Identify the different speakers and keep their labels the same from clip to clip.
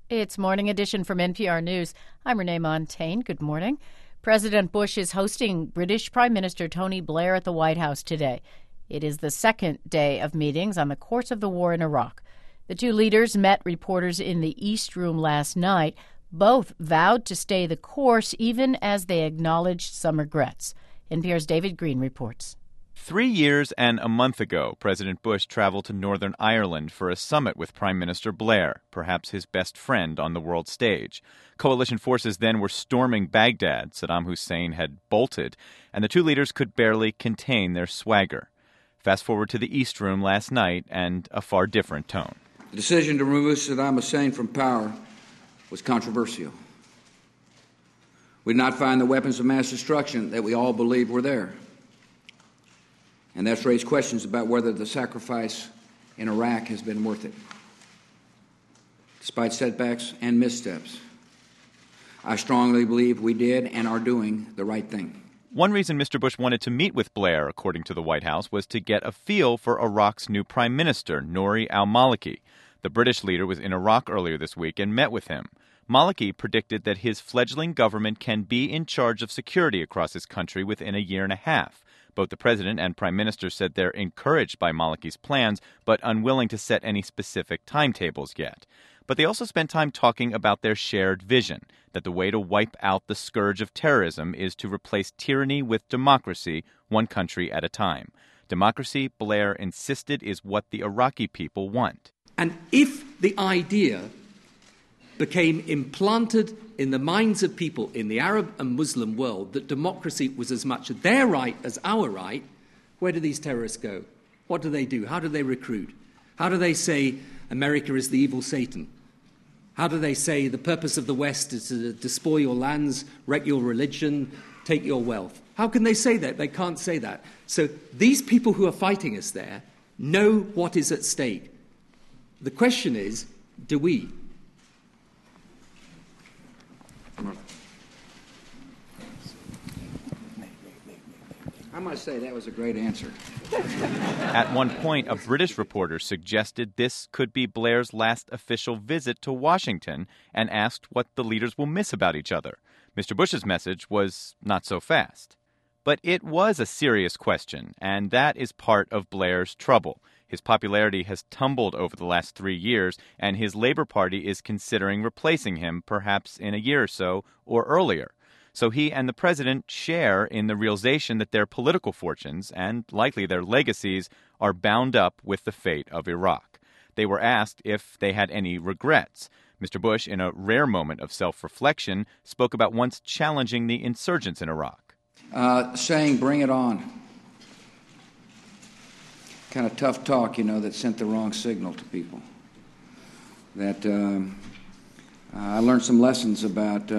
Speaker 1: It's Morning Edition from NPR News. I'm Renee Montaigne. Good morning. President Bush is hosting British Prime Minister Tony Blair at the White House today. It is the second day of meetings on the course of the war in Iraq. The two leaders met reporters in the East Room last night. Both vowed to stay the course, even as they acknowledged some regrets. NPR's David Green reports.
Speaker 2: 3 years and a month ago, President Bush traveled to Northern Ireland for a summit with Prime Minister Blair, perhaps his best friend on the world stage. Coalition forces then were storming Baghdad. Saddam Hussein had bolted, and the two leaders could barely contain their swagger. Fast forward to the East Room last night, and a far different tone.
Speaker 3: The decision to remove Saddam Hussein from power was controversial. We did not find the weapons of mass destruction that we all believed were there. And that's raised questions about whether the sacrifice in Iraq has been worth it. Despite setbacks and missteps, I strongly believe we did and are doing the right thing.
Speaker 2: One reason Mr. Bush wanted to meet with Blair, according to the White House, was to get a feel for Iraq's new prime minister, Nouri al-Maliki. The British leader was in Iraq earlier this week and met with him. Maliki predicted that his fledgling government can be in charge of security across his country within a year and a half. Both the president and prime minister said they're encouraged by Maliki's plans, but unwilling to set any specific timetables yet. But they also spent time talking about their shared vision, that the way to wipe out the scourge of terrorism is to replace tyranny with democracy, one country at a time. Democracy, Blair insisted, is what the Iraqi people want.
Speaker 4: And if the idea became implanted in the minds of people in the Arab and Muslim world that democracy was as much their right as our right, where do these terrorists go? What do they do? How do they recruit? How do they say America is the evil Satan? How do they say the purpose of the West is to despoil your lands, wreck your religion, take your wealth? How can they say that? They can't say that. So these people who are fighting us there know what is at stake. The question is, do we?
Speaker 3: I must say that was a great answer.
Speaker 2: At one point, a British reporter suggested this could be Blair's last official visit to Washington and asked what the leaders will miss about each other. Mr. Bush's message was not so fast. But it was a serious question, and that is part of Blair's trouble. His popularity has tumbled over the last 3 years, and his Labour Party is considering replacing him perhaps in a year or so or earlier. So he and the president share in the realization that their political fortunes, and likely their legacies, are bound up with the fate of Iraq. They were asked if they had any regrets. Mr. Bush, in a rare moment of self-reflection, spoke about once challenging the insurgents in Iraq.
Speaker 3: Saying, bring it on. Kind of tough talk, that sent the wrong signal to people. That I learned some lessons about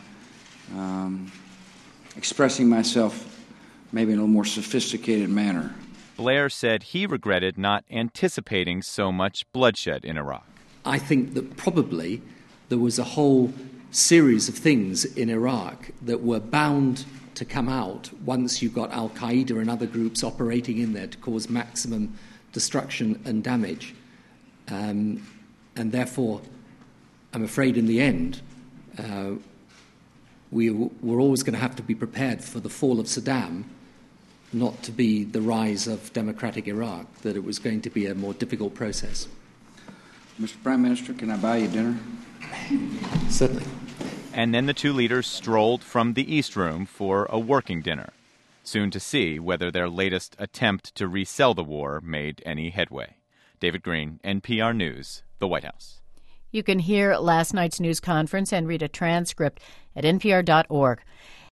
Speaker 3: expressing myself maybe in a little more sophisticated manner.
Speaker 2: Blair said he regretted not anticipating so much bloodshed in Iraq.
Speaker 4: I think that probably there was a whole series of things in Iraq that were bound to come out once you got al-Qaeda and other groups operating in there to cause maximum destruction and damage. And therefore, I'm afraid in the end, we were always going to have to be prepared for the fall of Saddam, not to be the rise of democratic Iraq, that it was going to be a more difficult process.
Speaker 3: Mr. Prime Minister, can I buy you dinner?
Speaker 4: Certainly.
Speaker 2: And then the two leaders strolled from the East Room for a working dinner, soon to see whether their latest attempt to resell the war made any headway. David Green, NPR News, the White House.
Speaker 1: You can hear last night's news conference and read a transcript at npr.org.